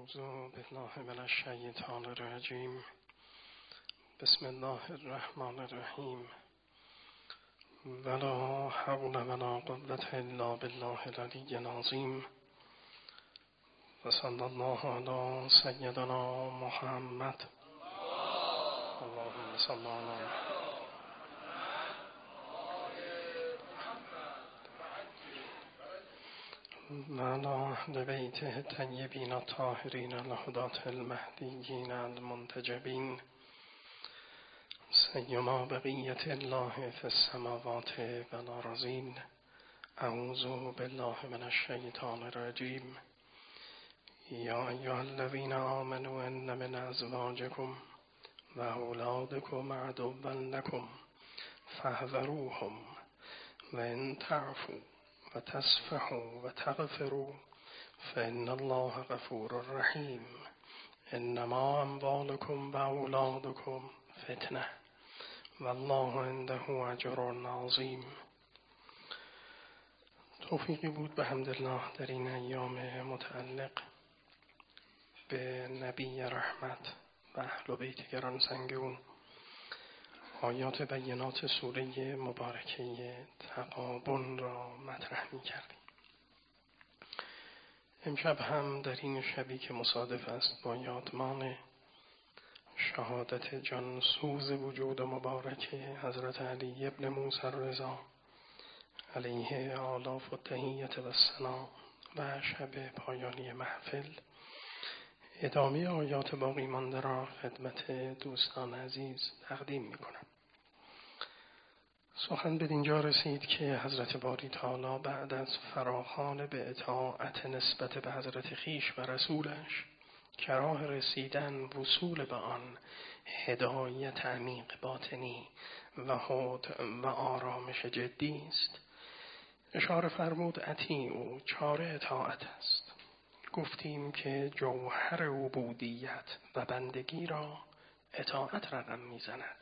اعوذ بالله من الشیطان الرجیم. بسم الله الرحمن الرحیم. ولا حول ولا قوة الا بالله العلی العظیم. و صلی الله علی سیدنا محمد. اللهم صل علی وعلى أهل بيته الطيبين الطاهرين الهداة المهديين المنتجبين سيما بقية الله في السماوات والأرضين. أعوذ بالله من الشيطان الرجيم. يا أيها الذين آمنوا إن من أزواجكم وأولادكم عدوا لكم فاحذروهم وإن تعفوا وتصفحوا وتغفروا فإن الله غفور رحيم. إنما أموالكم وأولادكم فتنة والله عنده أجر عظيم. توفیقی بود به حمدالله در این ایام متعلق به نبی رحمت و اهل بیت گرانسنگ او آیات بینات سوره مبارکه تغابن را مطرح می کردیم. امشب هم در این شبی که مصادف است با یادمان شهادت جانسوز وجود مبارک حضرت علی ابن موسی الرضا علیه آلاف و تحیت و ثنا و شب پایانی محفل، ادامه آیات باقی مانده را خدمت دوستان عزیز تقدیم می کنم. سخن به اینجا رسید که حضرت باری تعالی بعد از فراخوان به اطاعت نسبت به حضرت خویش و رسولش که راه رسیدن وصول به آن هدایت عمیق باطنی و حد و آرامش جدی است، اشاره فرمود اطیعوا، چاره اطاعت است. گفتیم که جوهر عبودیت و بندگی را اطاعت رقم میزند.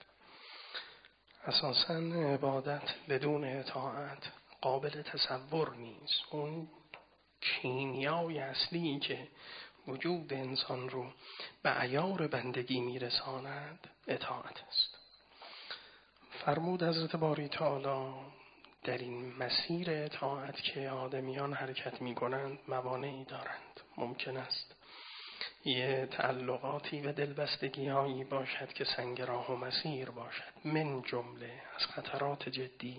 اساساً عبادت بدون اطاعت قابل تصور نیست. اون کیمیای اصلی که وجود انسان رو به عیار بندگی میرساند اطاعت است. فرمود حضرت باری تعالی در این مسیر اطاعت که آدمیان حرکت می کنند موانعی دارند. ممکن است یه تعلقاتی و دلبستگی هایی باشد که سنگ راه و مسیر باشد. من جمله از خطرات جدی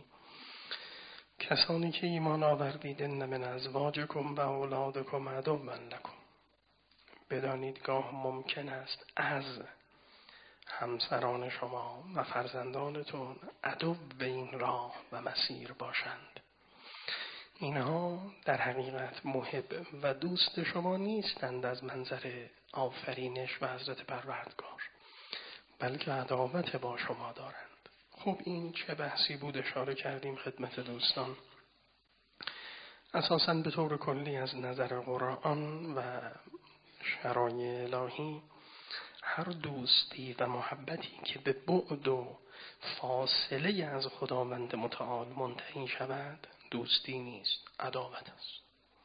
کسانی که ایمان آوردید ان من ازواجکم و اولادکم عدوا لکم، بدانید گاه ممکن است از همسران شما و فرزندانتون عدو به این راه و مسیر باشند. اینها در حقیقت محب و دوست شما نیستند از منظر آفرینش و حضرت پروردگار، بلکه عداوت با شما دارند. خب این چه بحثی بود؟ اشاره کردیم خدمت دوستان. اساساً به طور کلی از نظر قرآن و شرایع الهی هر دوستی و محبتی که به بعد و فاصله از خداوند متعال منتهی شود دوستی نیست، عداوت است.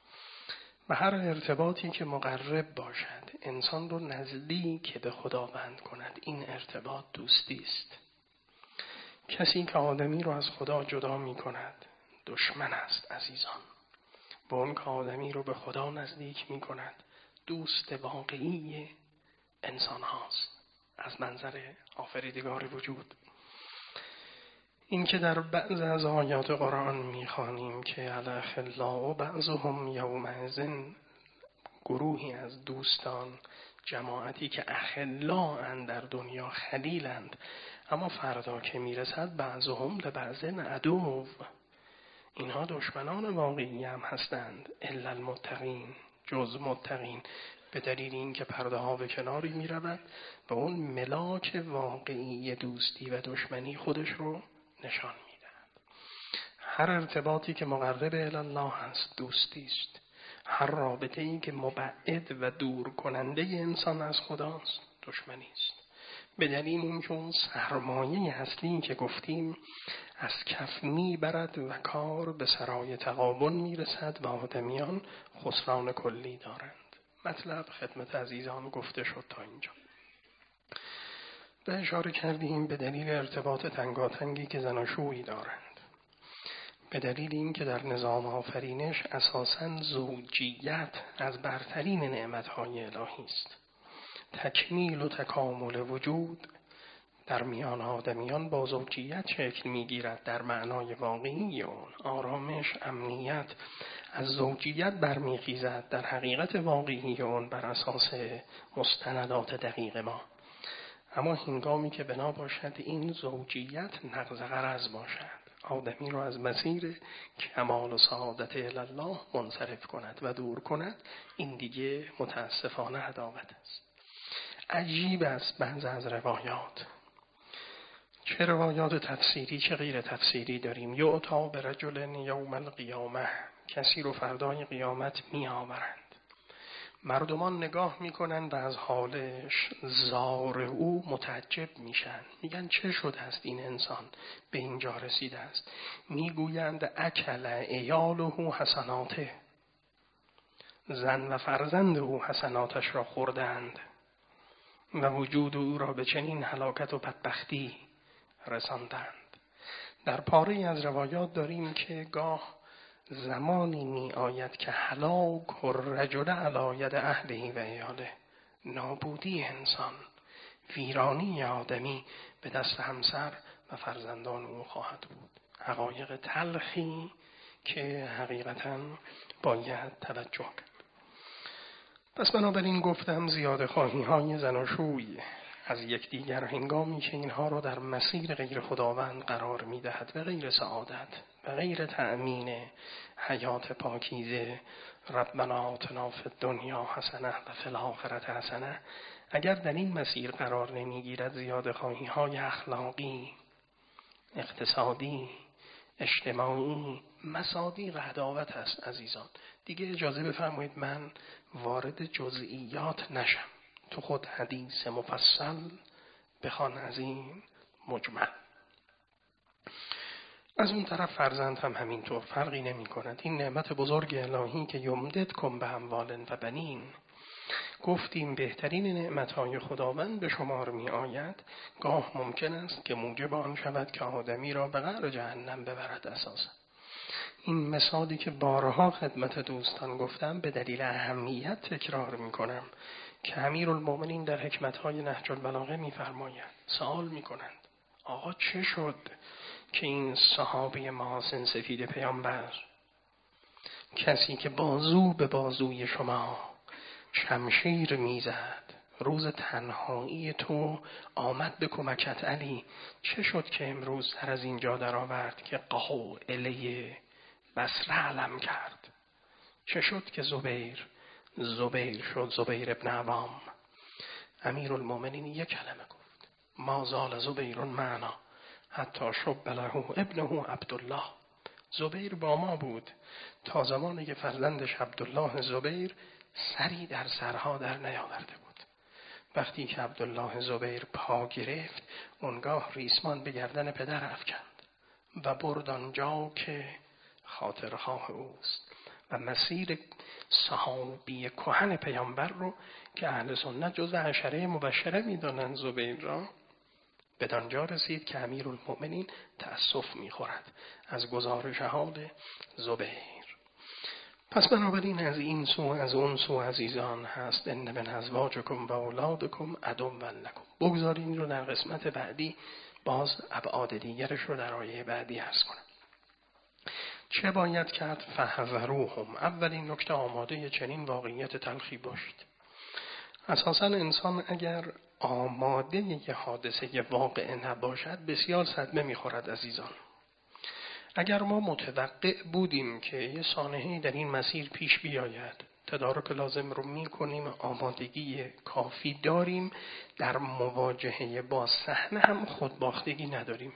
و هر ارتباطی که مقرب باشد، انسان رو نزدیک به خداوند کند، این ارتباط دوستی است. کسی که آدمی رو از خدا جدا می کند دشمن است عزیزان. و اون که آدمی رو به خدا نزدیک می کند دوست واقعی انسان هاست از منظر آفریدگار وجود. این که در بعض از آیات قرآن می‌خوانیم که الاخلاء بعضهم یومئذ، گروهی از دوستان، جماعتی که اخلاء‌اند در دنیا، خلیلند، اما فردا که میرسد بعضهم لبعض عدو، اینها دشمنان واقعی هم هستند. الا المتقین، جز متقین، به دلیل این که پرده ها به کناری می رود و اون ملاک واقعی دوستی و دشمنی خودش رو نشان می دهد. هر ارتباطی که مقرب الی الله است دوستی است. هر رابطه ای که مبعد و دور کننده انسان از خداست دشمنی است. به دلیل این که اون سرمایه اصلی که گفتیم از کف می برد و کار به سرای تغابن می رسد و آدمیان خسران کلی دارند. مطلب خدمت عزیزان گفته شد تا اینجا. و اشاره کردیم به دلیل ارتباط تنگاتنگی که زناشویی دارند، به دلیل این که در نظام آفرینش اساساً زوجیت از برترین نعمتهای الهی است. تکمیل و تکامل وجود در میان آدمیان با زوجیت شکل میگیرد در معنای واقعی اون. آرامش، امنیت از زوجیت برمیخیزد در حقیقت واقعی اون بر اساس مستندات دقیق ما. اما هنگامی که بنا باشد این زوجیت نقض غرض باشد، آدمی را از مسیر کمال و سعادت الله منصرف کند و دور کند، این دیگه متاسفانه عداوت است. عجیب است بعض از روایات، چه روایات تفسیری چه غیر تفسیری داریم. یعطا برجل یوم القیامه، کسی رو فردای قیامت می آورند. مردمان نگاه میکنن و از حالش زار او متعجب میشن، میگن چه شده است این انسان به اینجا رسیده است؟ میگویند اکل عیاله حسناته، زن و فرزند او حسناتش را خوردند و وجود او را به چنین هلاکت و بدبختی رساندند. در پاره از روایات داریم که گاه زمانی می آید که هلاک الرجل علی ید اهله و عیاله، نابودی انسان، ویرانی آدمی به دست همسر و فرزندان او خواهد بود. حقایق تلخی که حقیقتاً باید توجه کرد. پس بنابراین گفتم زیاده خواهی های زناشوی از یکدیگر هنگامی که اینها را در مسیر غیر خداوند قرار می دهد و غیر سعادت و غیر تأمین حیات پاکیزه، ربنا آتنا فی الدنیا حسنه و فی الاخرة حسنه، اگر در این مسیر قرار نمی گیرد، زیاده خواهی های اخلاقی، اقتصادی، اجتماعی، مصادیق عداوت است. عزیزان دیگه اجازه بفرمایید من وارد جزئیات نشم، تو خود حدیث مفصل بخوان از این مجمل. از اون طرف فرزند هم همینطور فرقی نمی کند. این نعمت بزرگ الهی که یمددکم به اموال و بنین، گفتیم بهترین نعمتهای خداوند به شمار می آید، گاه ممکن است که موجب آن شود که آدمی را به قعر جهنم ببرد. اساسا این مثالی که بارها خدمت دوستان گفتم به دلیل اهمیت تکرار می کنم که امیرالمومنین در حکمتهای نهج البلاغه می فرماید. سوال می کنند آقا چه شد که این صحابه محاسن سفید پیامبر، کسی که بازو به بازوی شما شمشیر میزد، روز تنهایی تو آمد به کمکت علی، چه شد که امروز سر از اینجا در آورد که قائله بصره علم کرد؟ چه شد که زبیر شد زبیر ابن عوام؟ امیرالمومنین یک کلمه گفت، ما زال زبیر معنا حتی شب له ابنه عبدالله. زبیر با ما بود تا زمانی که فرزندش عبدالله زبیر سری در سرها در نیاورده بود. وقتی که عبدالله زبیر پا گرفت، اونگاه ریسمان به گردن پدر افکند و برد آنجا که خاطرخواه اوست و مسیر صحابی کهن پیامبر رو که اهل سنت جزو عشره مبشره میدانند زبیر را، بدانجا رسید که امیرالمومنین تأسف میخورد از گزارش حال زبیر. پس بنابراین از این سو از اون سو عزیزان هست ان من ازواجکم و اولادکم عدوا لکم. بگذارین رو در قسمت بعدی باز ابعاد دیگرش رو در آیه بعدی عرض کنم. چه باید کرد؟ فحذروهم. اولین نکته آماده چنین واقعیت تلخی باشید. اساساً انسان اگر آماده یه حادثه واقع نباشد بسیار صدمه میخورد. عزیزان اگر ما متوقع بودیم که یه سانحه‌ای در این مسیر پیش بیاید، تدارک لازم رو میکنیم، آمادگی کافی داریم، در مواجهه با صحنه هم خودباختگی نداریم،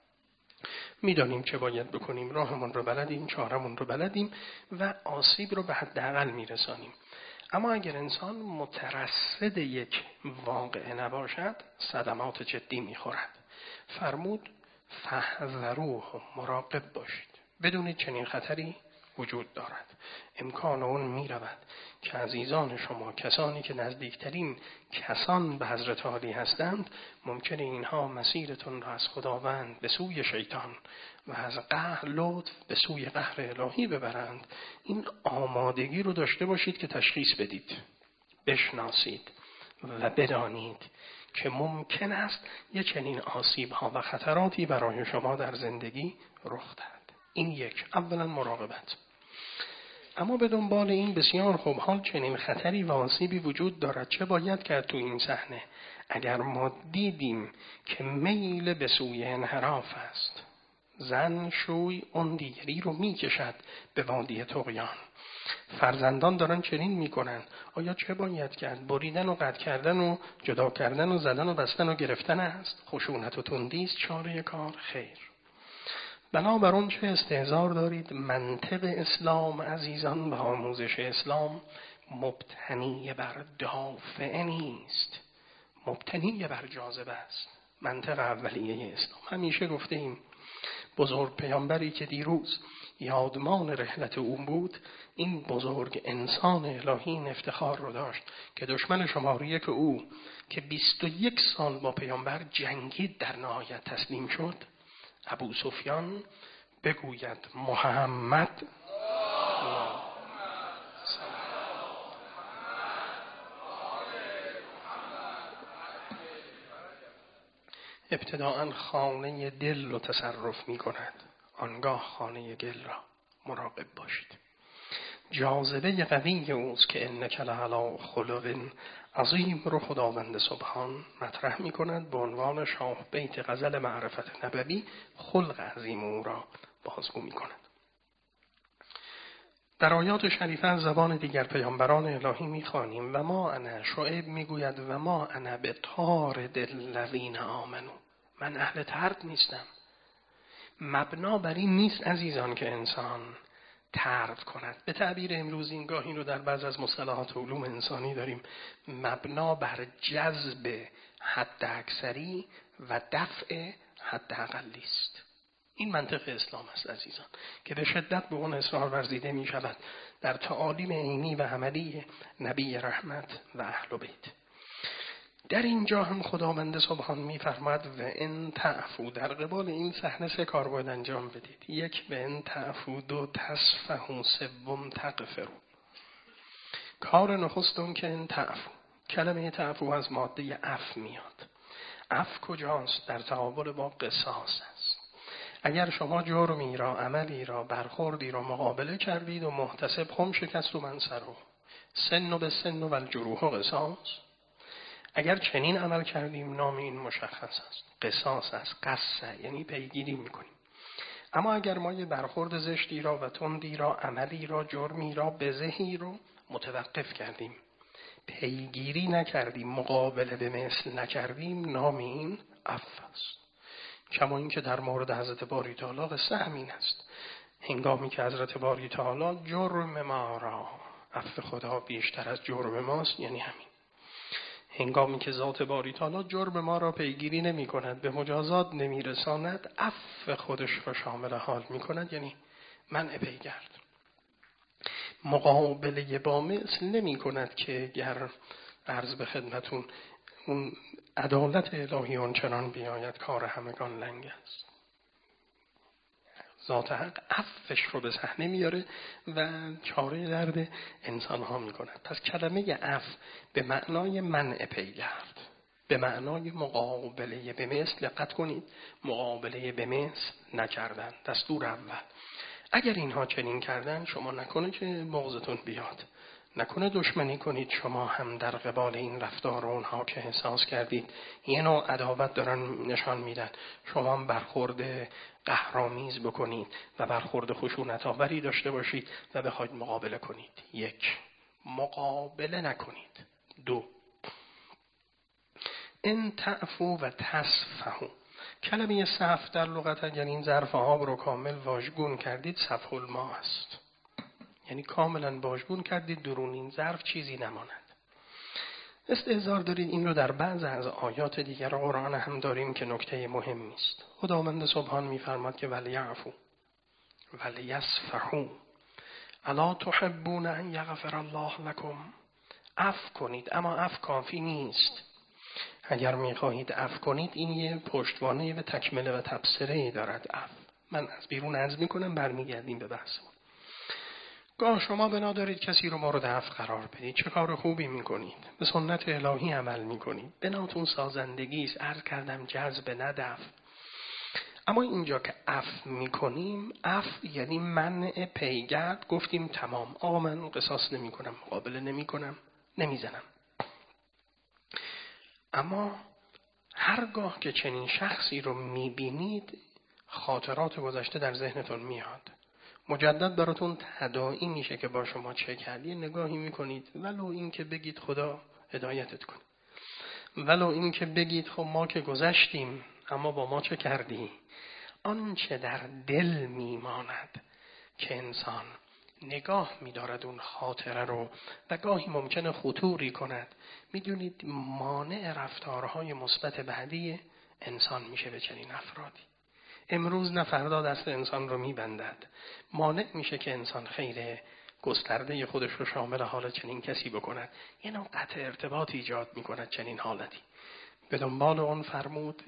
میدانیم چه باید بکنیم، راهمون رو بلدیم، چارمون رو بلدیم و آسیب رو به حداقل میرسانیم. اما اگر انسان مترصد یک واقعه نباشد صدمات جدی میخورد. فرمود فحذروهم، مراقب باشید، بدونید چنین خطری وجود دارد. امکان اون می رود که عزیزان شما، کسانی که نزدیکترین کسان به حضرت عالی هستند، ممکنه اینها مسیرتون را از خداوند به سوی شیطان و از قهر لطف به سوی قهر الهی ببرند. این آمادگی رو داشته باشید که تشخیص بدید، بشناسید و بدانید که ممکن است یه چنین آسیب‌ها و خطراتی برای شما در زندگی رخ دهد. این یک، اولا مراقبت. اما به دنبال این بسیار خوب، حال چنین خطری و آسیبی وجود دارد، چه باید کرد تو این صحنه؟ اگر ما دیدیم که میل به سوی انحراف است، زن شوی اون دیگری رو میکشد به وادی طغیان، فرزندان دارن چنین میکنن، آیا چه باید کرد؟ بریدن و قطع کردن و جدا کردن و زدن و بستن و گرفتن است؟ خشونت و تندی است چاره کار؟ خیر. بنابر اون چه استحضار دارید؟ منطق اسلام عزیزان و آموزش اسلام مبتنی بر دافع نیست، مبتنی بر جاذبه است. منطق اولیه اسلام. همیشه گفته ایم بزرگ پیامبری که دیروز یادمان رحلت او بود، این بزرگ انسان الهی این افتخار رو داشت که دشمن شماره یک او که 21 سال با پیامبر جنگید در نهایت تسلیم شد، ابو سفیان، بگوید محمد ابتداءً خانه دل رو تصرف می کند، آنگاه خانه دل را مراقب باشید. جاذبه قوی اوست که انک لعلی خلق عظیم رو خداوند سبحان مطرح می کند به عنوان شاه بیت غزل معرفت نبوی، خلق عظیم او را بازگو می کند. در آیات شریفه از زبان دیگر پیامبران الهی می‌خوانیم و ما انا، شعیب میگوید و ما انا به طارد الذین آمنو، من اهل طرد نیستم. مبنا بر این نیست عزیزان که انسان طرد کند. به تعبیر امروز این گاهی رو در بعض از مصطلحات علوم انسانی داریم، مبنا بر جذب حد اکثری و دفع حد اقلی است. این منطق اسلام است عزیزان که به شدت به اون اصرار ورزیده می شود در تعالیم عینی و عملی نبی رحمت و اهل بیت. در اینجا هم خداوند سبحان می فرماید و ان تعفو، در قبال این صحنه 3 کار باید انجام بدید. 1 و ان تعفو، 2 تصفحوا، 3 تغفروا. کار نخست اون که ان تعفو، کلمه تعفو از ماده عفو میاد. عفو کجاست؟ در تعامل با قصاص است. اگر شما جرمی را، عملی را، برخوردی را مقابله کردید و محتسب خم شکست و من سرو، سن به سن و الجروح قصاص، اگر چنین عمل کردیم نام این مشخص است، قصاص است. قصه یعنی پیگیری میکنیم. اما اگر ما یه برخورد زشتی را و تندی را، عملی را، جرمی را، بزهی رو متوقف کردیم، پیگیری نکردیم، مقابله به مثل نکردیم، نام این عفو است. کما این که در مورد حضرت باری تعالی قصه همین است. هنگامی که حضرت باری تعالی جرم ما را، عفو خدا بیشتر از جرم ماست، یعنی همین. هنگامی که ذات باری تعالی جرم ما را پیگیری نمی کند، به مجازات نمی رساند، عفو خودش را شامل حال می کند، یعنی منع پیگرد. مقابله با مثل نمی کند که گر عرض به خدمتون اون عدالت الهی آنچنان بیاید کار همگان لنگ است. ذات حق عفوش رو به صحنه میاره و چاره درد انسان ها میکند. پس کلمه عفو به معنای منع پیگرد، به معنای مقابله به مثل، دقت کنید، مقابله به مثل نکردن. دستور اول. اگر اینها چنین کردن، شما نکنه که بغضتون بیاد، نکنه دشمنی کنید شما هم در قبال این رفتار اونها که احساس کردید یه نوع عداوت دارن نشان میدن، شما هم برخورد قهرآمیز بکنید و برخورد خشونت آوری داشته باشید و بخواید مقابله کنید. 1. مقابله نکنید. 2. ان تعفو و تصفحوا. کلمه صفح در لغت اگر این ظرف آب رو کامل واژگون کردید، صفح الماء است. یعنی کاملا واژگون کردید، درون این ظرف چیزی نماند. استحضار دارید این رو در بعض از آیات دیگر قرآن هم داریم که نکته مهمی است. خداوند سبحان می‌فرماد که ولیعفو ولیصفحوا. الا تحبون ان یغفر الله لكم. عفو کنید، اما عفو کافی نیست. اگر میخواهید عفو کنید، این یه پشتوانه و تکمله و تبصره دارد عفو. من از بیرون عرض میکنم، برمیگردیم به بحثمون. گاه شما بنا دارید کسی رو مورد عفو قرار بدید، چه کار خوبی میکنید، به سنت الهی عمل میکنید، بناتون سازندگی است، عرض کردم جذب نه دفع. اما اینجا که عفو میکنیم، عفو یعنی منع پیگرد، گفتیم تمام، آقا من قصاص نمیکنم، مقابله نمیکنم، نمیزنم. اما هرگاه که چنین شخصی رو میبینید، خاطرات گذشته در ذهنتون میاد، مجدد براتون تداعی میشه که با شما چه کردی، نگاهی میکنید، ولو این که بگید خدا هدایتت کنه، ولو این که بگید خب ما که گذشتیم اما با ما چه کردی. آنچه در دل میماند که انسان نگاه می‌دارد اون خاطره رو و گاهی ممکنه خطوری کند، میدونید مانع رفتارهای مثبت بعدی انسان میشه به چنین افرادی. امروز نه فردا دست انسان رو میبندد، مانع میشه که انسان خیر گسترده خودش رو شامل حال چنین کسی بکند، یه نوع قطع ارتباط ایجاد میکند چنین حالتی. به دنبال اون فرمود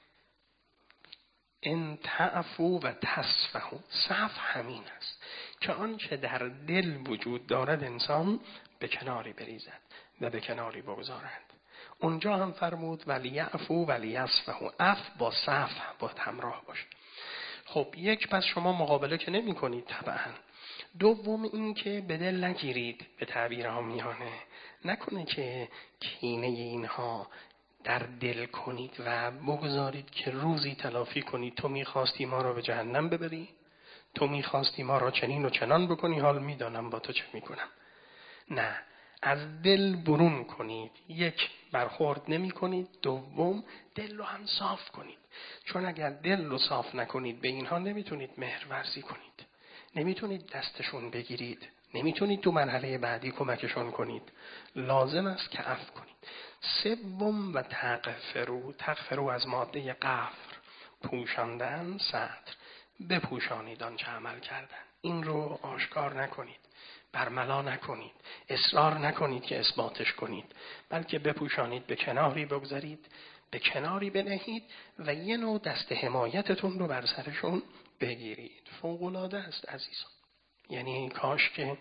ان تعفو و تصفحوا. صفح همین است که آنچه در دل وجود دارد انسان به کناری بریزد و به کناری بگذارد. اونجا هم فرمود ولیعفو ولیصفحوا، عفو با صفح با همراه باشه. خب یک، پس شما مقابله که نمی کنید طبعا. دوم این که به دل نگیرید، به تعبیر عامیانه نکنه که کینه اینها در دل کنید و بگذارید که روزی تلافی کنید. تو میخواستی ما را به جهنم ببری، تو میخواستی ما را چنین و چنان بکنی، حال میدانم با تو چه میکنم. نه، از دل برون کنید. یک، برخورد نمی کنید. دوم، دل رو هم صاف کنید، چون اگر دل رو صاف نکنید به اینها نمیتونید مهر ورزی کنید، نمیتونید دستشون بگیرید، نمیتونید تو مرحله بعدی کمکشون کنید. لازم است که عفو کنید. سوم و تغفروا. تغفروا از ماده غفر، پوشاندن، ستر. بپوشانید آنچه عمل کردن. این رو آشکار نکنید، برملا نکنید، اصرار نکنید که اثباتش کنید، بلکه بپوشانید، به کناری بگذارید، به کناری بنهید و یه نوع دست حمایتتون رو بر سرشون بگیرید. فوق‌العاده است عزیزان. یعنی کاش که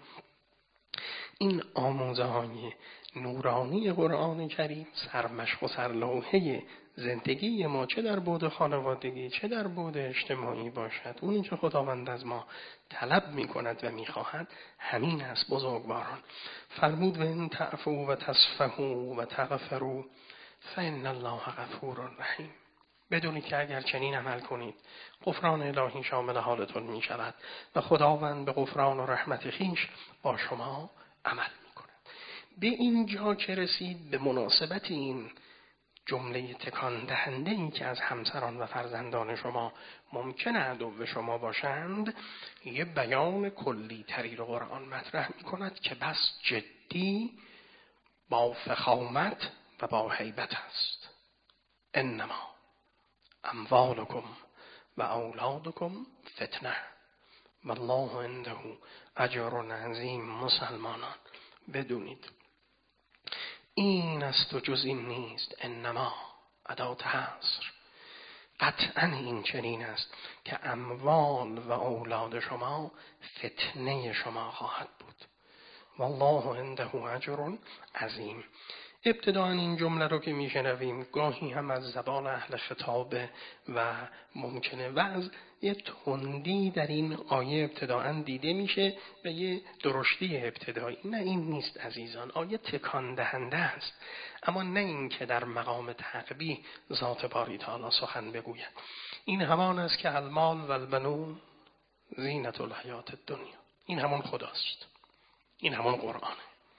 این آموزه های نورانی قرآن کریم سرمشق و سرلوحه زندگی ما، چه در بعد خانوادگی چه در بعد اجتماعی باشد، اونی که خداوند از ما طلب می کند و می خواهد همین است. بزرگواران فرمود و ان تعفوا و تصفحوا و تغفروا فإن الله غفور رحیم. بدونید که اگر چنین عمل کنید، غفران الهی شامل حالتون می شود و خداوند به غفران و رحمت خویش با شما عمل می کند. به اینجا که رسید، به مناسبت این جمله تکان دهنده ای که از همسران و فرزندان شما ممکن عدو شما باشند، یه بیان کلی تری رو قرآن مطرح می کند که بس جدی، با فخامت و با هیبت است. انما اموالکم و اولادکم فتنه والله عنده اجر عظیم. مسلمانان بدونید این است و جز این نیست. انما ادات حصر، قطعا این چنین است که اموال و اولاد شما فتنه شما خواهد بود. والله عنده اجر عظیم. ابتداء این جمله رو که میشنویم گاهی هم از زبان اهل خطابه و ممکنه وعظ یه تندی در این آیه ابتداء دیده میشه و یه درشتی ابتدایی. نه، این نیست عزیزان. آیه تکان دهنده است، اما نه این که در مقام تعقیبی ذات باری تعالی سخن بگوید. این همان است که المال و البنون زینت الحیات الدنیا. این همون خداست، این همون قرآنه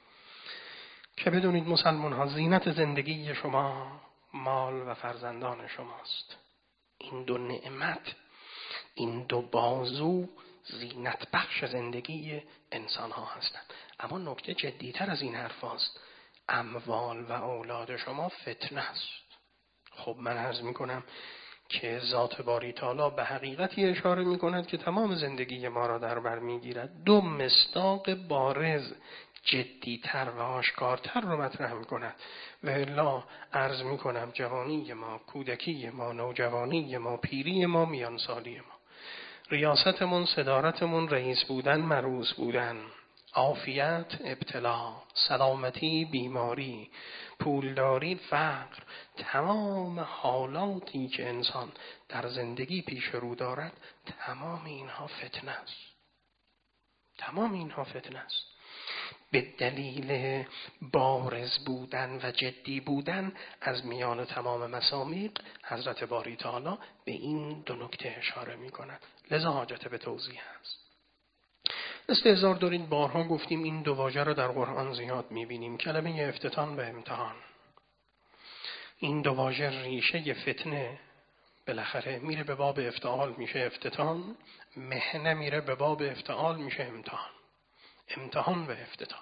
که بدونید مسلمان ها، زینت زندگی شما مال و فرزندان شماست. این دو نعمت، این دو بازو زینت بخش زندگی انسان ها هستند. اما نکته جدیتر از این حرف هست، اموال و اولاد شما فتنه است. خب من عرض می کنم که ذات باری تعالی به حقیقتی اشاره می کند که تمام زندگی ما را در بر می گیرد. دو مصداق بارز جدیتر و آشکارتر رو مطرح می کند. و الا عرض می کنم جوانی ما، کودکی ما، نوجوانی ما، پیری ما، میانسالی ما، ریاستمون، صدارتمون، رئیس بودن، مروز بودن، عافیت، ابتلا، سلامتی، بیماری، پولداری، فقر، تمام حالاتی که انسان در زندگی پیش رو دارد، تمام اینها فتنه است. تمام اینها فتنه است. به دلیل بارز بودن و جدی بودن از میان تمام مسامیق، حضرت باری تعالی به این دو نکته اشاره می کند. لذا حاجت به توضیح است. استحضار دارید، بارها گفتیم این دو واژه را در قرآن زیاد می بینیم. کلمه افتتان و امتحان. این دو واژه ریشه فتنه بالاخره میره به باب افتعال میشه افتتان، محنه میره به باب افتعال میشه امتحان. امتحان و افتتان.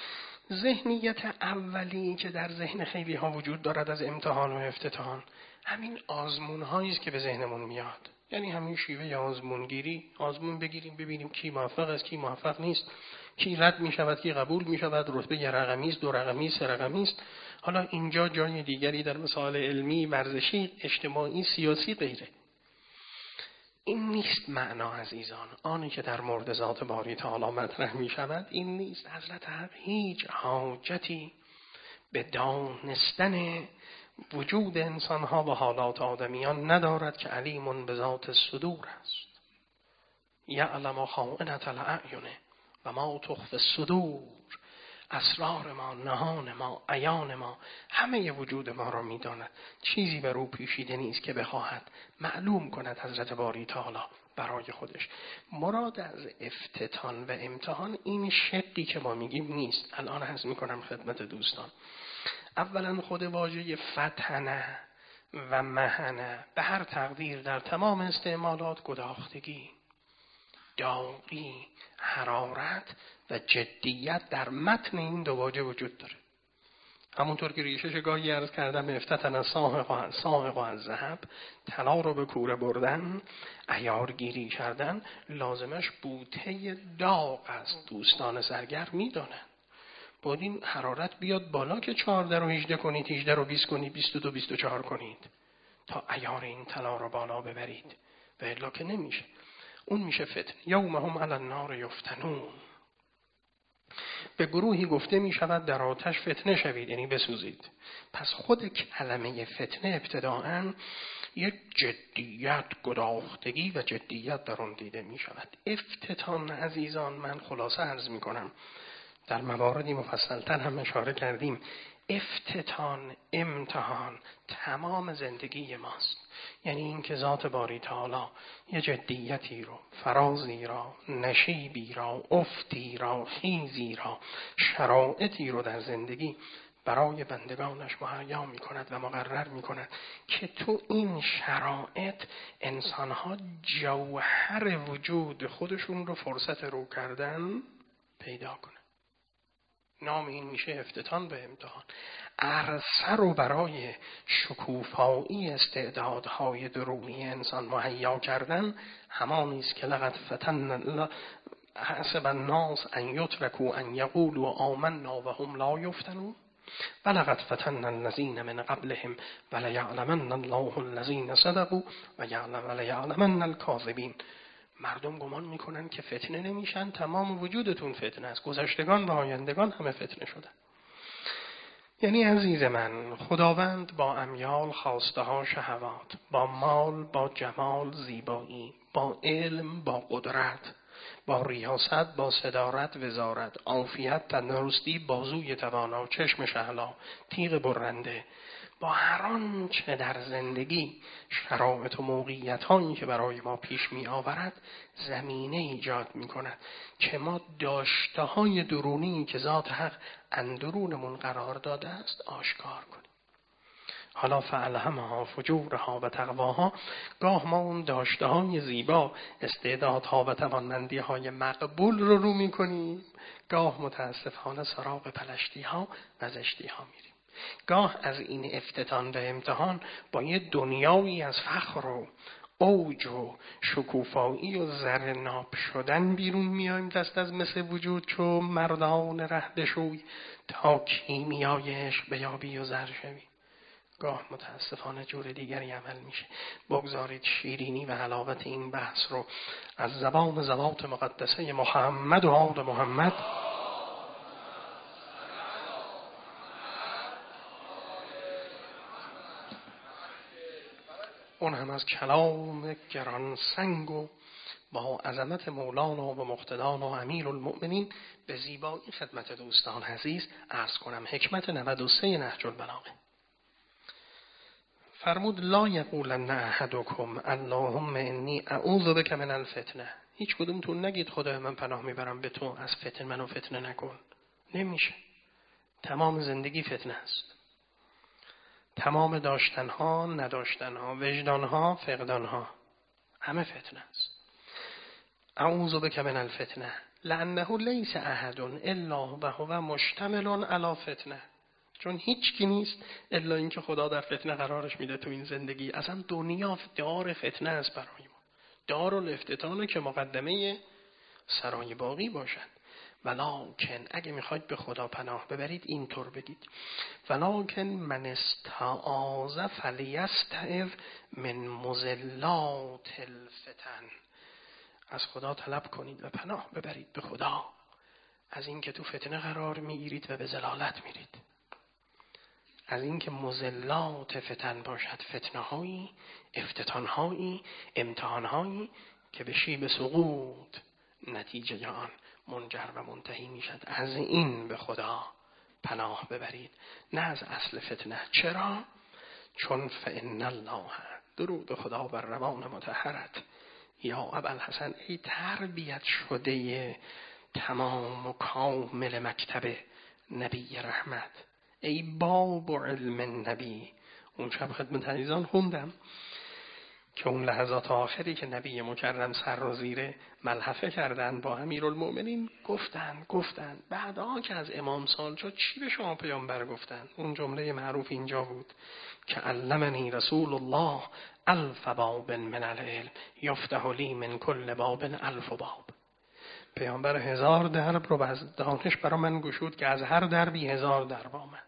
ذهنیت اولی که در ذهن خیلی ها وجود دارد از امتحان و افتتان، همین آزمون هایی است که به ذهنمون میاد. یعنی همین شیوه آزمونگیری، آزمون بگیریم ببینیم کی موفق است کی موفق نیست، کی رد می شود کی قبول می شود، رتبه یه رقمی است، دو رقمی است، سه رقمی است. حالا اینجا جای دیگری در مسائل علمی، ورزشی، اجتماعی، سیاسی غیره. این نیست معنا عزیزان. آنی که در مورد ذات باری تعالی مطرح می شود این نیست. حضرت حق هیچ حاجتی به دانستن وجود انسانها و حالات آدمیان ندارد که علیم به ذات صدور است. یعلم خائنة الاعین و ما تخفی الصدور. اسرار ما، نهان ما، عیان ما، همه وجود ما را می‌داند. چیزی بر او پیچیده نیست که بخواهد معلوم کند حضرت باری تعالی برای خودش. مراد از افتتان و امتحان این شقی که ما میگیم نیست. الان عرض می‌کنم خدمت دوستان. اولا خود واژه فتنه و محنه به هر تقدیر در تمام استعمالات گداختگی، داغی، حرارت و جدیت در متن این دو واژه وجود داره. همونطور که ریشش گاهی عرض کردم افتتن ساحق از ذهب، طلا رو به کوره بردن، عیارگیری کردن، لازمش بوته داغ است. دوستان سرگر میدونن باید این حرارت بیاد بالا که 14 رو 18 کنید، 18 رو 20 کنید، 22 24 کنید تا عیار این طلا رو بالا ببرید، و الا که نمیشه. اون میشه فتنه. یومهم علی النار یفتنون. به گروهی گفته می شود در آتش فتنه شوید، یعنی بسوزید. پس خود کلمه فتنه ابتداءً یک جدیت، گداختگی و جدیت در اون دیده می شود. افتتان عزیزان، من خلاصه عرض می کنم، در مواردی مفصلتر هم اشاره کردیم. افتتان، امتحان تمام زندگی ماست. یعنی این که ذات باری تعالی یه جدیتی رو، فرازی را، نشیبی را، افتی را، خیزی را، شرایطی رو در زندگی برای بندگانش مهیا می کند و مقرر می کند که تو این شرایط انسانها جوهر وجود خودشون رو فرصت رو کردن پیدا کنه. نام این میشه افتتان به امتحان. عرصه رو برای شکوفایی استعدادهای درونی انسان مهیا کردن همانی است که لقد فتن حسب الناس ان یترکوا ان یقولوا آمنا وهم لا یفتنون ولقد فتن الذین من قبلهم ولیعلمن الله الذین صدقوا ولیعلمن الکاذبین. مردم گمان میکنن که فتنه نمیشن. تمام وجودتون فتنه است. گذشتگان و آیندگان همه فتنه شدن. یعنی عزیز من، خداوند با امیال، خواسته ها، شهوات، با مال، با جمال، زیبایی، با علم، با قدرت، با ریاست، با صدارت، وزارت، عافیت، تندرستی، بازوی توانا، چشم شهلا، تیغ برنده، با هر آنچه در زندگی شرایط و موقعیت هایی که برای ما پیش می آورد زمینه ایجاد می کند که ما داشته های درونی که ذات حق اندرونمون قرار داده است آشکار کنیم. حالا فالهمها فجورها و تقواها، گاه ما اون داشته های زیبا، استعدادها و توانمندی های مقبول رو می کنیم، گاه متاسفانه سراغ پلشتی ها و زشتی ها میریم. گاه از این افتتان و امتحان با یه دنیایی از فخر و اوج و شکوفایی و زر ناب شدن بیرون میایم دست از مس وجود چو مردان رهدشوی تا کیمیای عشق بیابی و زر شوی. گاه متاسفانه جور دیگری عمل میشه. بگذارید شیرینی و حلاوت این بحث رو از زبان ذوات مقدسه محمد و آل محمد اون هم از کلام گران سنگ و با عظمت مولانا و مقتدان و امیر المؤمنین به زیبایی خدمت دوستان عزیز عرض کنم. حکمت 93 نهج البلاغه. فرمود لا یقولن احدکم اللهم انی اعوذ بک من الفتنه. هیچ کدومتون نگید خدای من پناه میبرم به تو از فتنه، منو فتنه نکن. نمیشه. تمام زندگی فتنه است. تمام داشتنها، نداشتنها، وجدانها، فقدانها، همه فتنه است. اعوذ بک من الفتنه لانه لیس احد الا وهو مشتمل علی فتنه. چون هیچ کی نیست الا اینکه خدا در فتنه قرارش میده تو این زندگی. اصلا دنیا دار فتنه است برای ما. دارالافتتانه که مقدمه سرای باقی باشد. ولکن اگه میخواید به خدا پناه ببرید اینطور بگید ولکن من استعاذ فلیستعذ من مضلات الفتن. از خدا طلب کنید و پناه ببرید به خدا از اینکه تو فتنه قرار میگیرید و به ضلالت میرید. از اینکه مضلات فتن باشد، فتنه‌هایی، افتتان‌هایی، امتحان‌هایی که به شیب سقوط نتیجه آن منجر و منتهی میشد. از این به خدا پناه ببرید، نه از اصل فتنه. چرا؟ چون فإن الله، درود خدا بر روان مطهرت، یا ابوالحسن ای تربیت شده تمام و کامل مکتب نبی رحمت، ای باب و علم نبی. اون شب خدمت عزیزان خوندم که اون لحظات آخری که نبی مکرم سر رو زیر ملحفه کردن با امیرالمؤمنین گفتن بعدا که از امام سال شد چی به شما پیامبر گفتن؟ اون جمله معروف اینجا بود که علمنی رسول الله الف باب من العلم یفتح لی من کل باب الف باب. پیامبر 1000 درب رو از دانش برا من گشود که از هر دربی 1000 درب آمد.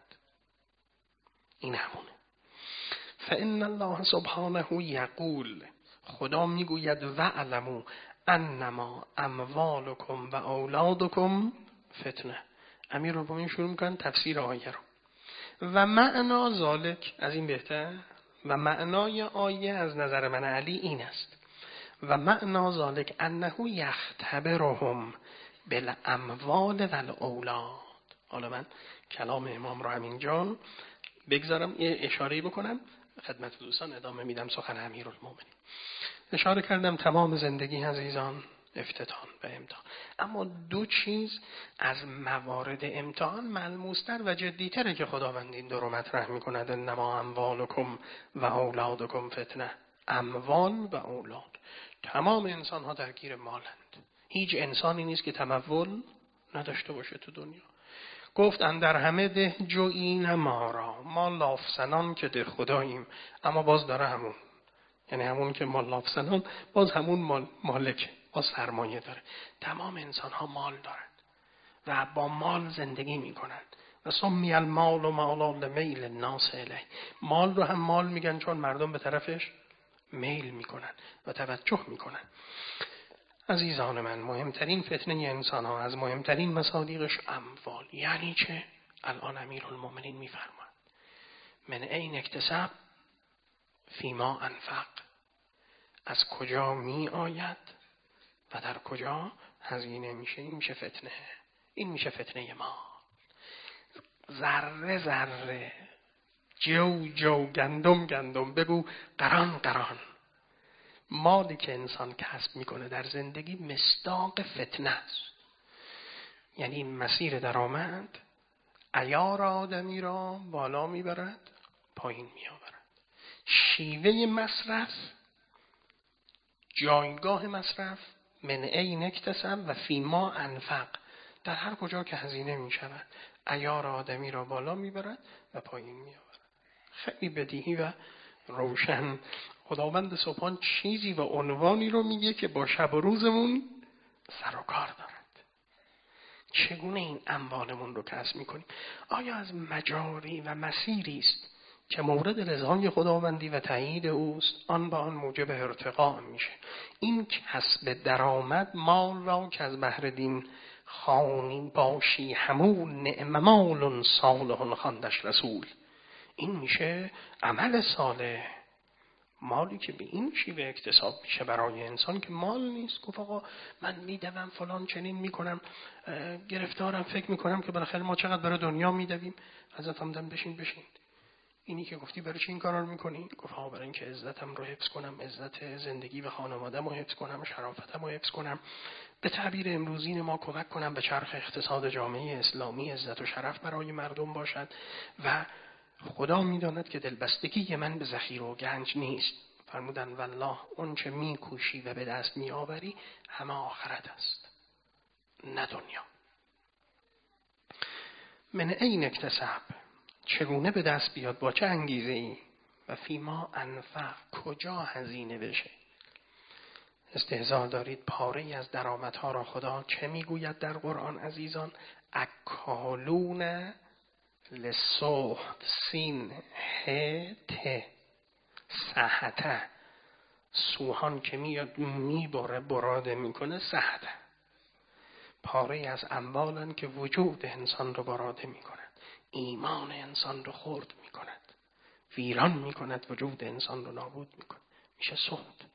این همونه. فإن الله سبحانه یقول، خدا میگوید وَاعْلَمُوا انما اموالکم و اولادکم فتنه. امیرالمؤمنین شروع میکنن تفسیر آیه رو. و معنا ذالک، از این بهتر، و معنای آیه از نظر من علی این است و معنا ذالک انه یختبرهم بالاموال والاولاد. حالا من کلام امام رو همینجا بگذارم یه اشاره بکنم خدمت دوستان ادامه میدم سخن امیرالمؤمنین. اشاره کردم تمام زندگی عزیزان افتتان و امتحان، اما دو چیز از موارد امتحان ملموستر و جدیتره که خداوند این دو رو مطرح میکند. انما اموالکم و اولادکم فتنه. اموال و اولاد، تمام انسان ها درگیر مالند. هیچ انسانی نیست که تمول نداشته باشه تو دنیا. گفت اندر همه ده جویین ما را، ما لافسنان که ده خداییم. اما باز داره همون، یعنی همون که ما لافسنان، باز همون مالک، باز سرمایه داره. تمام انسان ها مال دارند و با مال زندگی می کنند. و سمی المال و مالا لمیل الناس الیه. مال رو هم مال میگن چون مردم به طرفش میل میکنن و توجه میکنن. عزیزان من، مهمترین فتنه انسان ها، از مهمترین مصادیقش اموال. یعنی چه؟ الان امیرالمؤمنین میفرماید من این اکتسب فیما انفق، از کجا می آید و در کجا هزینه میشه. این میشه فتنه. این میشه فتنه ما. ذره ذره، جو گندم بگو قران مالی که انسان کسب میکنه در زندگی مصداق فتنه است. یعنی مسیر درآمد عیار آدمی را بالا میبرد، پایین میآورد. شیوه مصرف، جایگاه مصرف، من این اکتسب و فیما انفق، در هر کجا که هزینه میشود. عیار آدمی را بالا میبرد و پایین میآورد. خیلی بدیهی و روشن. خداوند سبحان چیزی و عنوانی رو میگه که با شب و روزمون سر و کار دارد. چگونه این اموالمون رو کسب میکنیم؟ آیا از مجاری و مسیری است که مورد رضای خداوندی و تایید اوست؟ آن با آن موجب ارتقا میشه. این کسب درآمد مال را که از بهر دین خوانی باشی همون نعم مال صالح خواندش رسول. این میشه عمل صالح. مالی که به این شیوه اکتساب میشه برای انسان که مال نیست. گفت آقا من میدوم فلان چنین میکنم، گرفتارم، فکر میکنم که بالاخره ما چقدر برای دنیا میدویم. حضرت همدن بشین. اینی که گفتی برای چی این کارا رو میکنی؟ گفت ها برای اینکه عزتم رو حفظ کنم، عزت زندگی و خانواده‌مو حفظ کنم، شرافتمو حفظ کنم، به تعبیر امروزین ما کمک کنم به چرخ اقتصاد جامعه اسلامی عزت و شرف برای مردم باشد و خدا میداند که دلبستگی من به ذخیره و گنج نیست. فرمودن والله اون چه میکوشی و به دست میآوری همه آخرت است، نه دنیا. من این اکتسب، چگونه به دست بیاد، با چه انگیزه ای؟ و فیما انفق، کجا هزینه بشه؟ استهزا دارید پاره از درآمدها را خدا چه میگوید در قرآن عزیزان؟ اکالون لسحت، سین ه ت سحته، سوهان که میاد میبره براده میکنه سحته. پاره از اموالن که وجود انسان رو براده میکند، ایمان انسان رو خرد میکند، ویران میکند، وجود انسان رو نابود میکند، میشه سحت.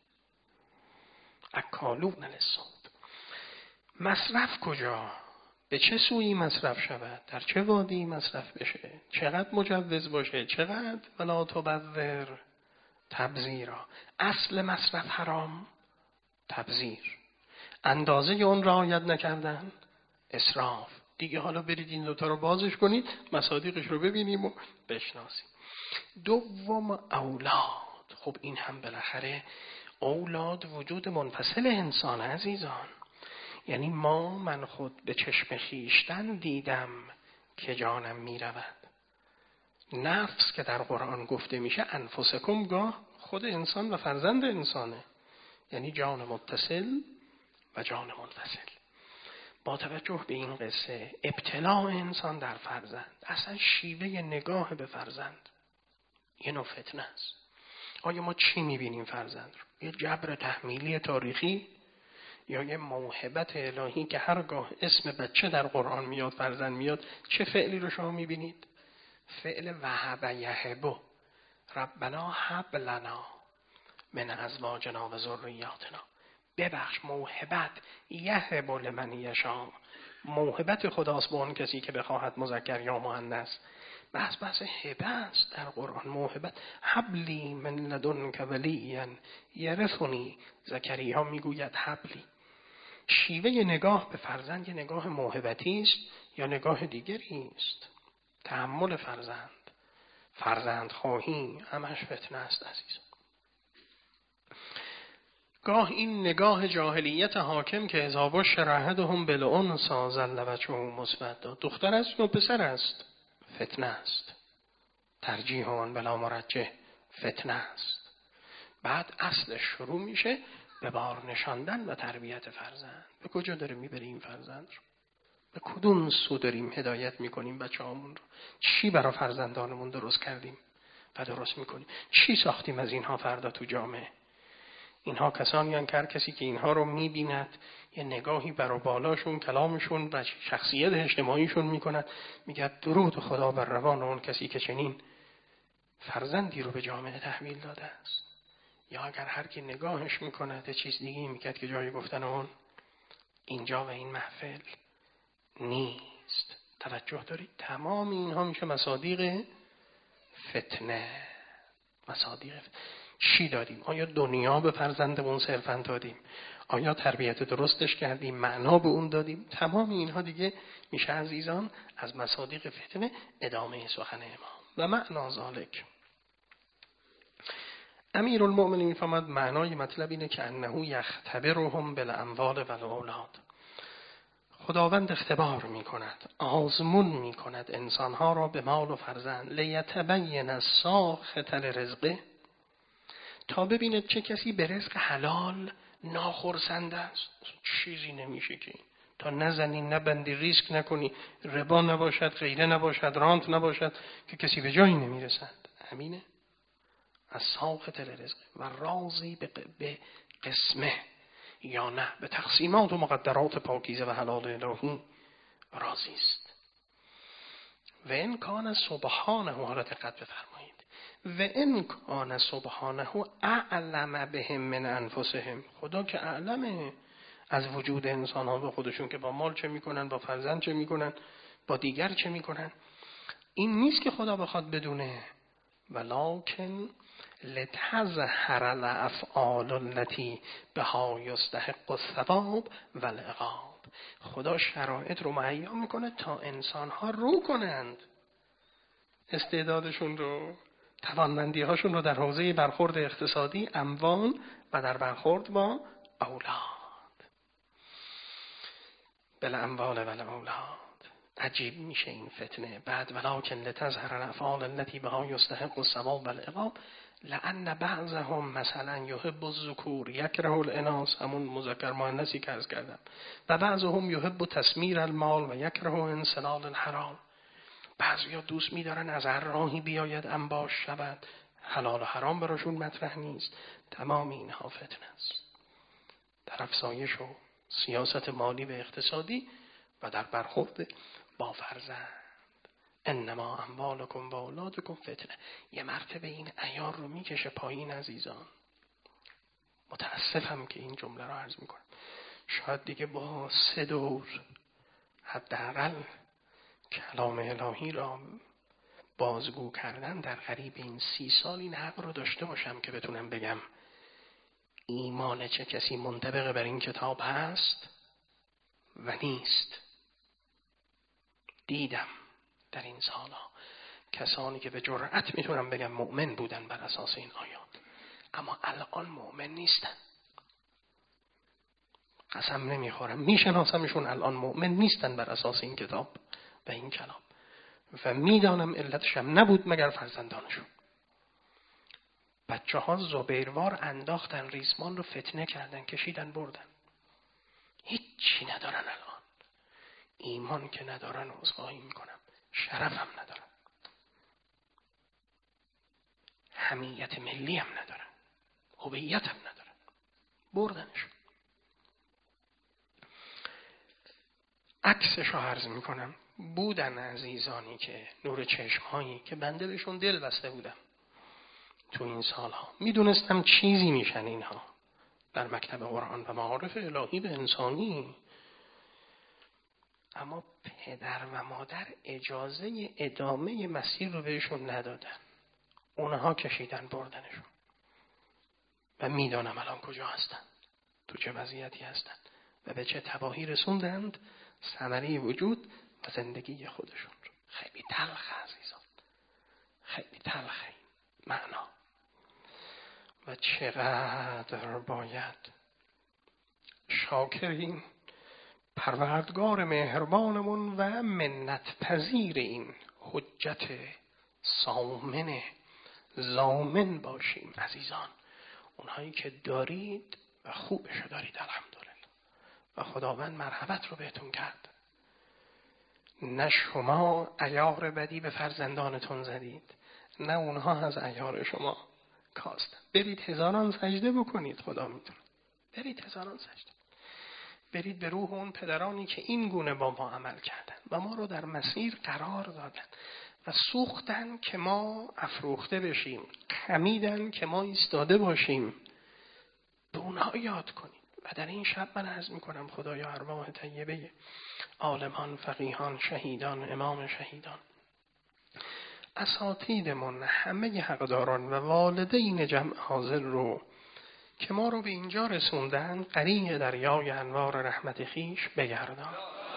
اکالون للسحت. مصرف کجا؟ به چه سویی مصرف شود؟ در چه وادی مصرف بشه؟ چقدر مجوز باشه؟ چقدر؟ ولا تبذر تبذیرا. اصل مصرف حرام، تبذیر. اندازه اون رعایت نکردن، اسراف. دیگه حالا برید این دوتا رو بازش کنید، مصادیقش رو ببینیم و بشناسیم. دوم اولاد. خب این هم بالاخره اولاد وجود منفصل انسان عزیزان. یعنی من خود به چشم خیشتن دیدم که جانم می رود. نفس که در قرآن گفته میشه انفسکم، گاه خود انسان و فرزند انسانه، یعنی جان متصل و جان منفصل. با توجه به این قصه ابتلاع انسان در فرزند، اصلا شیوه نگاه به فرزند یه نوع فتنه است. آیا ما چی میبینیم فرزند رو؟ یه جبر تحمیلی تاریخی یا یه موهبت الهی که هرگاه اسم بچه در قرآن میاد، فرزند میاد، چه فعلی رو شما میبینید؟ فعل وهب یهب، ربنا هب لنا من ازواجنا و ذریاتنا. ببخش، موهبت، یهب لمن یشاء، موهبت خداست به اون کسی که بخواهد، مذکر یا مؤنث. بحث هبه است در قرآن. موهبت، حبلی من لدنک ولیا یرثنی، زکریا میگوید حبلی. شیوه نگاه به فرزند یه نگاه موهبتی است یا نگاه دیگری است؟ تحمل فرزند خواهی همش فتنه است عزیزان. گاه این نگاه جاهلیت حاکم که اذا بشر احدهم بالانثی ظل وجهه مسودا، دختر است و پسر است، فتنه است. ترجیح آن بلا مرجح، فتنه است. بعد اصلش شروع میشه به بار نشاندن و تربیت فرزند. به کجا داره میبره این فرزند رو؟ به کدوم سو داریم هدایت میکنیم بچه‌هامون رو؟ چی برای فرزندانمون درست کردیم و درست میکنیم؟ چی ساختیم از اینها فردا تو جامعه؟ اینها کسانی هستند که هر کسی که اینها رو میبیند یه نگاهی بر بالاشون، کلامشون و شخصیت اجتماعیشون میکند، میگه درود خدا بر روان اون کسی که چنین فرزندی رو به جامعه تحویل داده است. یا اگر هر کی نگاهش میکند چیز دیگه میگه که جای گفتن اون اینجا و این محفل نیست. توجه دارید؟ تمام اینها میشه مصادیق فتنه. چی دادیم؟ آیا دنیا به فرزندمون صرفاً دادیم؟ آیا تربیت درستش کردیم؟ معنا به اون دادیم؟ تمام اینها دیگه میشه عزیزان از مصادیق فتنه. ادامه سخن امام و معنا ذالک. امیرالمؤمنین فرمود معنای مطلب اینه که انه یختبرهم بالاموال والاولاد. خداوند اختبار می کند، آزمون می کند انسانها را به مال و فرزند. لیتبین الساخط لرزقه، تا ببیند چه کسی به رزق حلال ناخرسنده است. چیزی نمیشه که تا نزنی نبندی ریسک نکنی، ربا نباشد، غیره نباشد، رانت نباشد، که کسی به جایی نمیرسد. همینه. از ساخط لرزقه و راضی به قسمه، یا نه به تقسیمات و مقدرات پاکیزه و حلال الهی راضی است. و این کان سبحانه، حالا دقت بفرمایید، و این کان سبحانه اعلم بهم من انفسهم، خدا که اعلمه از وجود انسان ها به خودشون، که با مال چه میکنن، با فرزند چه میکنن، با دیگر چه میکنن. این نیست که خدا بخواد بدونه، ولکن لتظهر الافعال التي بها یستحق الثواب والعقاب، خدا شرایط رو مهیا میکنه تا انسان‌ها رو کنند استعدادشون رو، توانمندی‌هاشون رو در حوزه برخورد اقتصادی، اموال و در برخورد با اولاد. بالاموال و الاولاد. عجیب میشه این فتنه. بعد ولکن لتظهر الافعال التي بها یستحق الثواب والعقاب لأن بعضهم مثلا یحب الذکور یکره الاناث، همون مذکر مؤنثی که عرض کردم، و بعضهم یحب تثمیر المال و یکره انسلال الحرام. بعضیا دوست می‌دارن از هر راهی بیاید انباش شود، حلال و حرام براشون مطرح نیست. تمام اینها فتنه است در افزایش و سیاست مالی و اقتصادی و در برخورد با فرزند. انما اموالکم و اولادکم فتنه. یه مرتبه این عیار رو میکشه پایین عزیزان. متاسفم که این جمله رو عرض میکنم. شاید دیگه با 3 دور حداقل کلام الهی را بازگو کردن در قریب این 30 سال این حق رو داشته باشم که بتونم بگم ایمان چه کسی منطبق بر این کتاب هست و نیست. دیدم در این سالها کسانی که به جرأت میتونم بگم مؤمن بودن بر اساس این آیات، اما الان مؤمن نیستن. قسم نمیخورم میشناسمشون، الان مؤمن نیستن بر اساس این کتاب و این کلام، و میدانم علتش هم نبود مگر فرزندانشون. بچه ها زبیروار انداختن ریسمان رو، فتنه کردن، کشیدن بردن. هیچی ندارن الان. ایمان که ندارن، عذرخواهی میکنم، شرف هم ندارن، حمیت ملی هم ندارن، هویت هم ندارن، بردنشون. عکسش رو عرض میکنم. بودن عزیزانی که نور چشمهایی که بنده بهشون دل بسته بودم تو این سالها، میدونستم چیزی میشن اینها در مکتب قرآن و معارف الهی به انسانی، اما پدر و مادر اجازه ادامه مسیر رو بهشون ندادن. اونها کشیدن بردنشون و میدانم الان کجا هستن، تو چه وضعیتی هستن و به چه تباهی رسوندند ثمره وجود و زندگی خودشون رو. خیلی تلخ عزیزان، خیلی تلخ این معنا. و چقدر باید شاکرین پروردگار مهربانمون و منت پذیر این حجت ضامن باشیم عزیزان. اونهایی که دارید و خوبشو دارید الحمدلله، و خداوند مرحمت رو بهتون کرد. نه شما عیار بدی به فرزندانتون زدید، نه اونها از عیار شما کاستن. برید هزاران سجده بکنید، خدا میدونه. برید هزاران سجده، برید به روح اون پدرانی که این گونه با ما عمل کردن و ما رو در مسیر قرار دادن و سوختن که ما افروخته بشیم، خمیدن که ما ایستاده باشیم. به اونها یاد کنید. و در این شب من عرض میکنم خدایا ارواح طیبه عالمان، فقیهان، شهیدان، امام شهیدان، اساتیدمون، همه حقداران و والدین جمع حاضر رو که ما رو به اینجا رسوندن قرین دریای انوار رحمت خیش بگردان.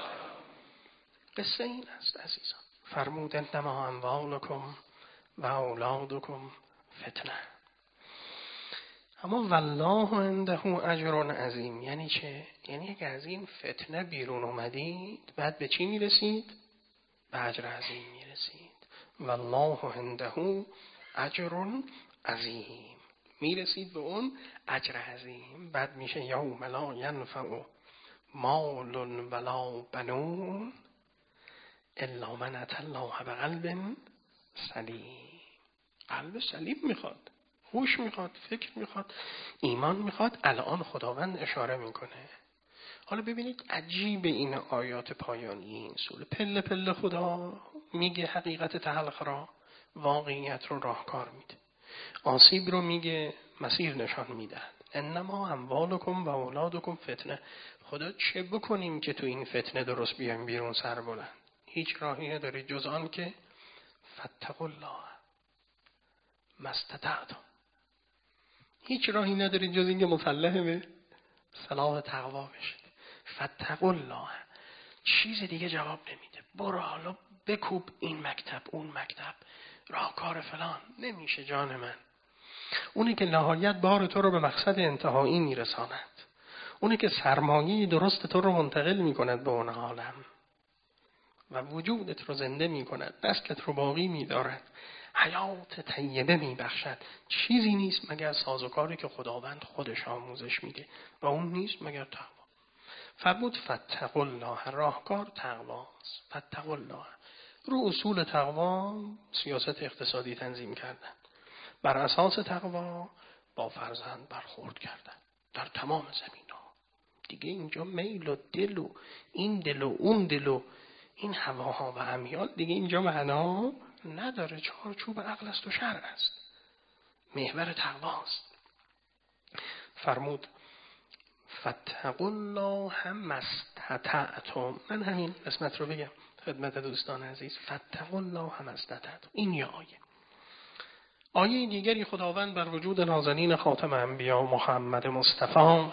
قصه این است عزیزان. فرمود انما اموالکم و اولادکم فتنه. اما والله عنده اجر عظیم یعنی چه؟ یعنی اگه از این فتنه بیرون اومدید بعد به چی میرسید؟ به اجر عظیم میرسید. والله عنده اجر عظیم، میرسید به اون اجر عظیم. بعد میشه یوم لا ینفع مال ولا بنون الا من اتى الله بقلب سلیم. قلب سلیم میخواد، هوش میخواد، فکر میخواد، ایمان میخواد. الان خداوند اشاره میکنه. حالا ببینید عجیب این آیات پایانی این سوره. پله پله خدا میگه حقیقت تلخ را، واقعیت رو راهکار میده. آسیب رو میگه، مسیر نشان میدن. انما اموالکم و اولادکم فتنه. خدا چه بکنیم که تو این فتنه درست بیایم بیرون سر بلند؟ هیچ راهی نداری جز آن که فاتقوا الله ما استطعتم. هیچ راهی نداری جز این که مسلح به صلاح تقوا بشید. فاتقوا الله. چیز دیگه جواب نمیده. برو حالا بکوب این مکتب اون مکتب، راهکار فلان، نمیشه جان من. اونی که نهایت بار تو رو به مقصد انتهایی میرساند، اونی که سرمایه درست تو رو منتقل میکند به اون عالم و وجودت رو زنده میکند، نسلت رو باقی میدارد، حیات طیبه میبخشد. چیزی نیست مگر سازوکاری که خداوند خودش آموزش میده و اون نیست مگر تقوا. فرمود فاتقوا الله، راهکار تقواست. فاتقوا الله، رو اصول تقوا سیاست اقتصادی تنظیم کردن، بر اساس تقوا با فرزند برخورد کردن در تمام زمین‌ها. دیگه اینجا میل و دل و این دل و اون دل و این هواها و امیال دیگه اینجا معنا نداره. چارچوب عقل است و شرع است، محور تقواست. فرمود فاتقوا الله ما استطعتم. من همین قسمت رو بگم خدمت دوستان عزیز. فاتقوا الله ما استطعتم. این یه آیه دیگری خداوند بر وجود نازنین خاتم انبیا محمد مصطفی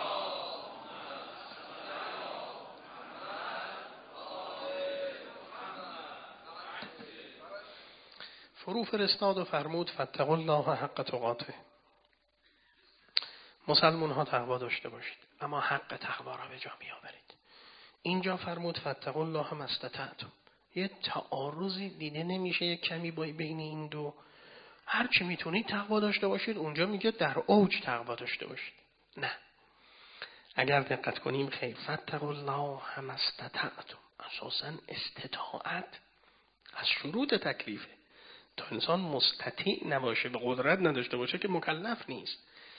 فرو فرستاد و فرمود فاتقوا الله حق تقاته. مسلمان ها تقوا داشته باشید اما حق تقوا را به جا بیاورید. اینجا فرمود فاتقوا الله ما استطعتم. یه تعارضی دیده نمیشه یک کمی بین این دو؟ هر چی میتونید تقوا داشته باشید. اونجا میگه در اوج تقوا داشته باشید. نه، اگر دقت کنیم خیر. فاتقوا الله ما استطعتم، اساساً استطاعت از شروط تکلیفه. تا انسان مستطیع نباشه، به قدرت نداشته باشه که مکلف نیست.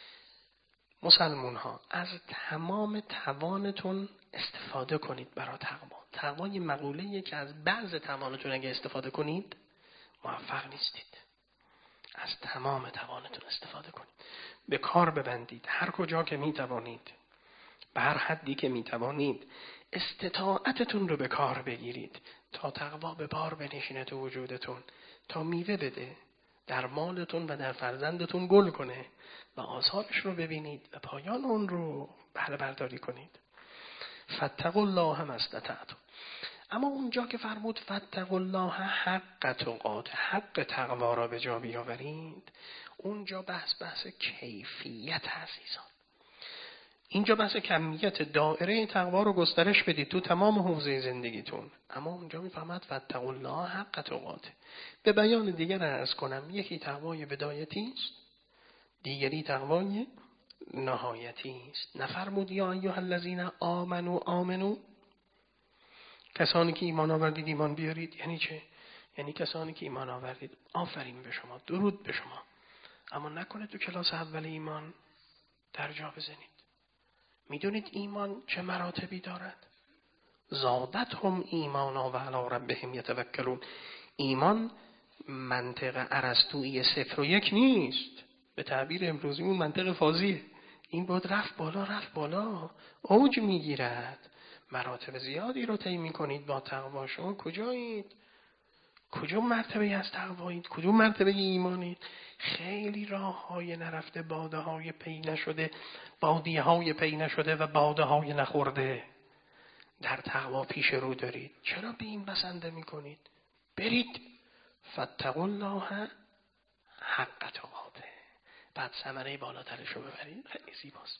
مسلمون ها از تمام توانتون استفاده کنید برای تقوا. تقوا یه مقوله‌ایه که از بعض توانتون اگه استفاده کنید موفق نیستید. از تمام توانتون استفاده کنید، به کار ببندید هر کجا که میتوانید، به هر حدی که میتوانید استطاعتتون رو به کار بگیرید تا تقوا به بار بنشینه تو وجودتون، تا میوه بده، در مالتون و در فرزندتون گل کنه و آثارش رو ببینید و پایان اون رو بهره برداری کنید. فاتقوا الله ما استطعتم. اما اونجا که فرمود فاتقوا الله حق تقاته، حق تقوا را به جا بیاورید، اونجا بحث کیفیت عزیزان. اینجا بحث کمیت. دایره تقوا رو گسترش بدید تو تمام حوزه زندگیتون. اما اونجا میفهمد فاتقوا الله حق تقاته. به بیان دیگر عرض کنم، یکی تقوای بدایتی است، دیگری تقوای نهایتی است. نفرمود یا ایها الذین آمنو، کسانی که ایمان آوردید ایمان بیارید. یعنی چه؟ یعنی کسانی که ایمان آوردید آفرین به شما، درود به شما، اما نکنه تو کلاس اول ایمان درجا بزنید. میدونید ایمان چه مراتبی دارد؟ زادتهم ایمانا و علی ربهم یتوکلون. ایمان منطق ارسطویی 0 و 1 نیست، به تعبیر امروزی اون منطق فازیه. این بود رفت بالا اوج میگیرد. مراتب زیادی رو طی میکنید با تقوا. شما کجایید؟ کجا مرتبه از تقوایید؟ کجا مرتبه ایمانید؟ خیلی راه های نرفته، باده های پی نشده، بادیه های پی نشده و باده های نخورده در تقوا پیش رو دارید. چرا به این بسنده میکنید؟ برید فاتقوا الله حق تقاته. بعد ثمره بالاترش رو ببرید. خیلی زیباست.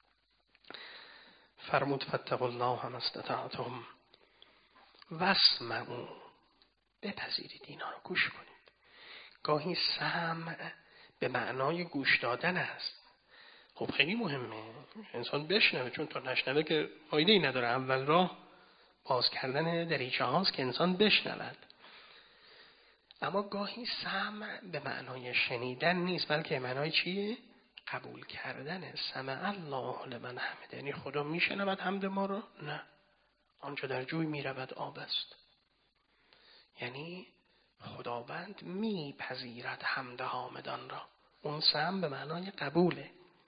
فرمود فاتقوا الله ما استطعتم واسمعوا، بپذیرید اینا رو، گوش کنید. گاهی سمع به معنای گوش دادن است. خب خیلی مهمه انسان بشنوه، چون تا نشنوه که فایده‌ای نداره. اول راه باز کردن دریچه هاست که انسان بشنود. اما گاهی سمع به معنای شنیدن نیست، بلکه معنای چیه؟ قبول کردن. سمع الله لمن حمده، یعنی خدا میشنود حمد ما رو؟ نه، آنچه در جوی میرود آب است. یعنی خداوند میپذیرد حمد حامدان را. اون سمع به معنای قبوله.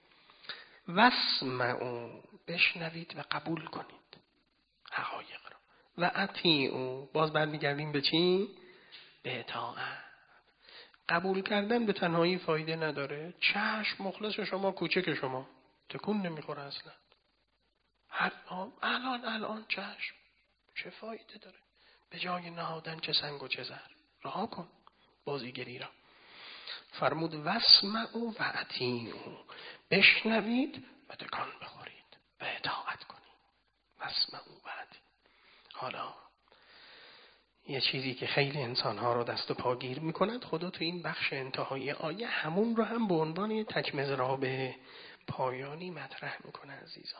واسمعوا، بشنوید و قبول کنید حقایق را. و اطیعوا، باز برمیگردیم به چی؟ به اطاعت. قبول کردن به تنهایی فایده نداره. چشم مخلص شما، کوچک شما، تکون نمیخوره اصلا. الان چشم چه فایده داره؟ به جای نهادن چه سنگ و چه زر. رها کن بازیگری را. فرمود واسمعوا و اطیعوا، بشنوید و تکان بخورید و اطاعت کنید. واسمعوا و اطیعوا. حالا یه چیزی که خیلی انسانها رو دست و پاگیر میکند، خدا تو این بخش انتهایی آیه همون رو هم به عنوان تکمزرا به پایانی مطرح میکنه. عزیزان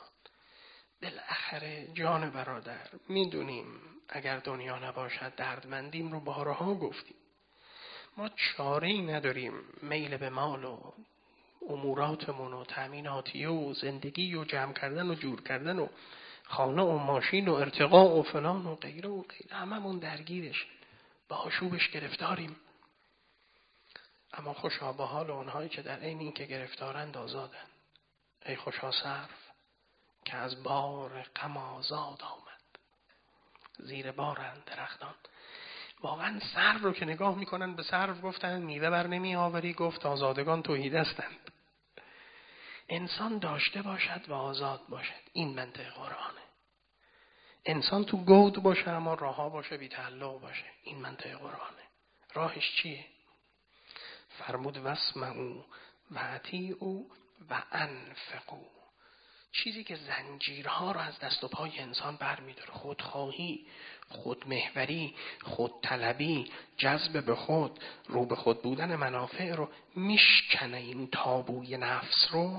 بالاخره جان برادر، میدونیم اگر دنیا نباشد دردمندیم رو بارها گفتیم. ما چاره‌ای نداریم میل به مال و اموراتمون و تأمیناتیه و زندگی و جمع کردن و جور کردن و خانه و ماشین و ارتقاء و فلان و غیره و غیره، هممون درگیرش، با آشوبش گرفتاریم. اما خوشا به حال اونهایی که در عین این که گرفتارند آزادن. ای خوشا سرو که از بار غم آزاد آمد، زیر بارند درختان. واقعا سرو رو که نگاه میکنن، به سرو گفتن میوه بر نمی آوری، گفت آزادگان تهیدستند. انسان داشته باشد و آزاد باشد، این منطق قرآنه. انسان تو گود باشه اما رها باشه، بی تعلق باشه، این منطق قرآنه. راهش چیه؟ فرمود واسمعوا و اطیعوا و انفقوا. چیزی که زنجیرها رو از دست و پای انسان برمی‌داره، خودخواهی، خودمحوری، خودطلبی، جذب به خود، رو به خود بودن منافع رو میشکنه. این تابوی نفس رو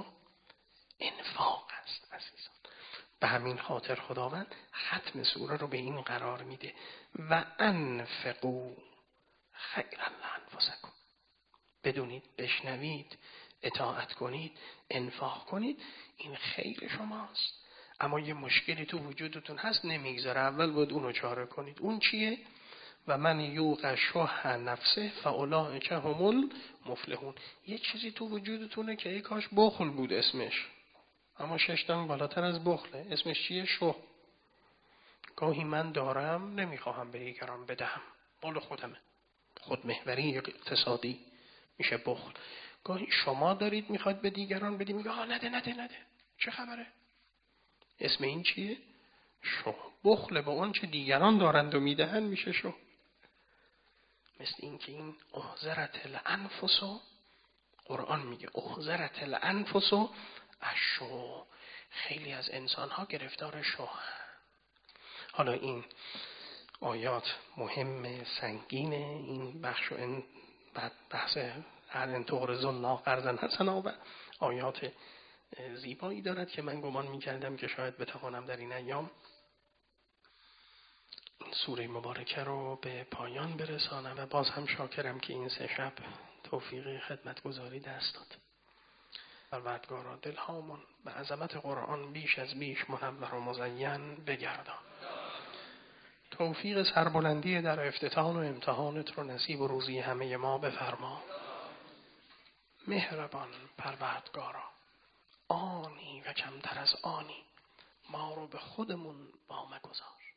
انفاق است عزیزان. به همین خاطر خداوند ختم سوره رو به این قرار میده و انفقوا خیرا لانفسکم. بدونید، بشنوید، اطاعت کنید، انفاق کنید، این خیر شماست. اما یه مشکلی تو وجودتون هست نمیگذاره، اول باید اونو چاره کنید. اون چیه؟ و من یوق شح نفسه فاولئک هم المفلحون. یه چیزی تو وجودتونه که ای کاش بخل بود اسمش، اما 6 دنگ بالاتر از بخله. اسمش چیه؟ شح. گاهی من دارم نمیخواهم به دیگران بدهم، مال خودمه. خودمحوری اقتصادی میشه بخل. گاهی شما دارید میخواید به دیگران بدی، میگه نده چه خبره؟ اسم این چیه؟ شح. بخل با اون چه دیگران دارند و میدهن میشه شح. مثل این که این احضرت الانفس، قرآن میگه احضرت الانفس الشح. خیلی از انسان ها گرفتار شح. حالا این آیات مهم، سنگینه. این بخش و این بحث ان تقرضوا الله قرضا حسنا و آیات زیبایی دارد که من گمان می‌کردم که شاید بتوانم در این ایام این سوره مبارکه رو به پایان برسانم. و باز هم شاکرم که این 3 شب توفیق خدمتگزاری دست داد. پروردگارا دلهامون به عظمت قرآن بیش از بیش منور و مزین بگردان. توفیق سربلندی در افتتان و امتحانت رو نصیب و روزی همه ما بفرما. مهربان پروردگارا، آنی و کمتر از آنی ما رو به خودمون با مگذار.